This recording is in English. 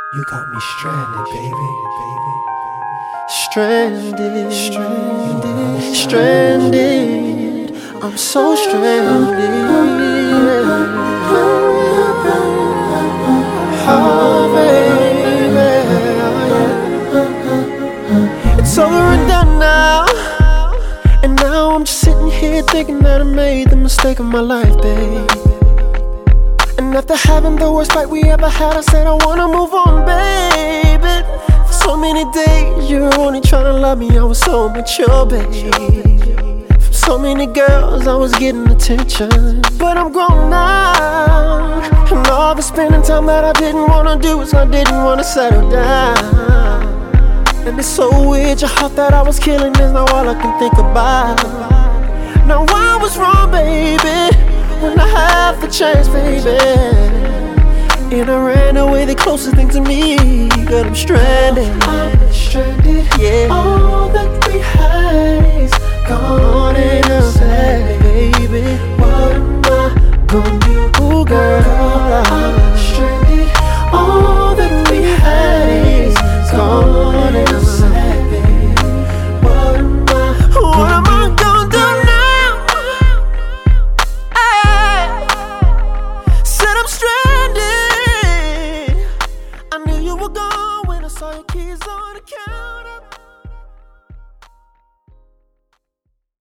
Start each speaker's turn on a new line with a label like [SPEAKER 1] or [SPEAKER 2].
[SPEAKER 1] You got me stranded, baby. Stranded, stranded, stranded. I'm so stranded. Oh, baby. It's over and done now. And now I'm just sitting here thinking that I made the mistake of my life, babe. And after having the worst fight we ever had, I said I wanna move on, baby. For so many days you were only trying to love me, I was so mature, babe. From so many girls I was getting attention, but I'm grown now. And all the spending time that I didn't wanna do is I didn't wanna settle down. And it's so weird, your heart that I was killing is now all I can think about. Now I was wrong, baby, when I had the chance, baby. And I ran away, the closest thing to me, but I'm stranded. I'm stranded, yeah. All that we had is gone and upset, baby. What am I gonna do, ooh, girl? I'm stranded. All that we had is gone and upset, baby. What am I gonna do now? Said I'm stranded. I knew you were gone when I saw your keys on the counter.